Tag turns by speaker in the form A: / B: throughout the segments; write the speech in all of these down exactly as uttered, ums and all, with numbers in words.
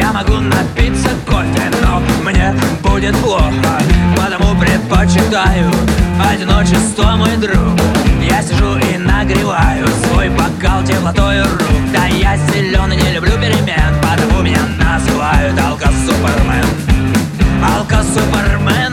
A: Я могу напиться кофе, но мне будет плохо, потому предпочитаю одиночество, мой друг. Я сижу и нагреваю свой бокал теплотой рук. Да я силен и не люблю перемен, потому меня называют алко-супермен. Алко-супермен.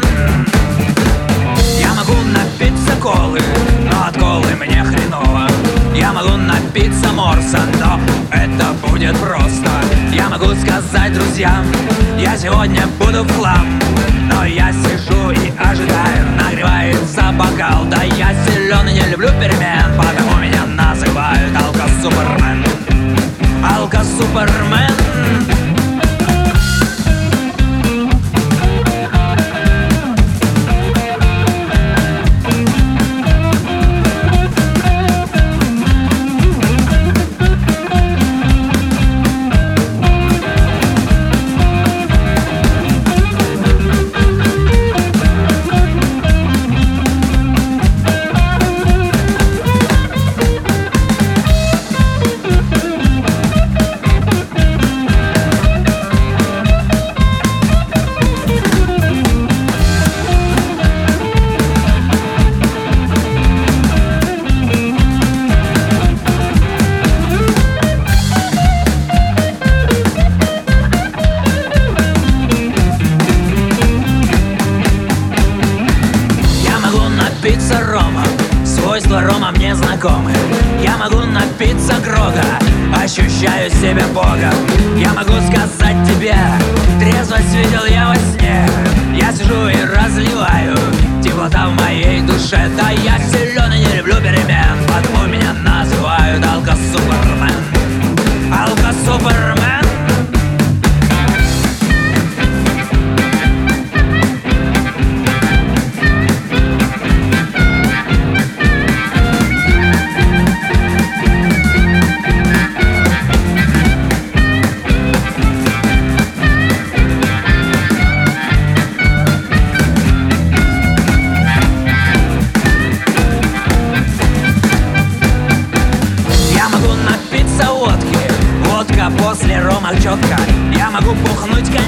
A: Я могу напиться колы, но от колы мне хреново. Я могу напиться морса, но это будет просто. Я могу сказать друзьям: я сегодня буду в хлам. Но я сижу и ожидаю, нагревается бокал. Да я силен и не люблю перемен, потому меня называют алко-супермен. Алко-супермен. Напиться рома, свойства рома мне знакомы. Я могу напиться грога, ощущаю себя богом. Я могу сказать тебе: трезвость видел я во сне. Я сижу и разливаю теплота в моей душе. Да я силен и не люблю перемен, потому меня называют алко-супермен. Алко-супермен. После рома четко. Я могу пухнуть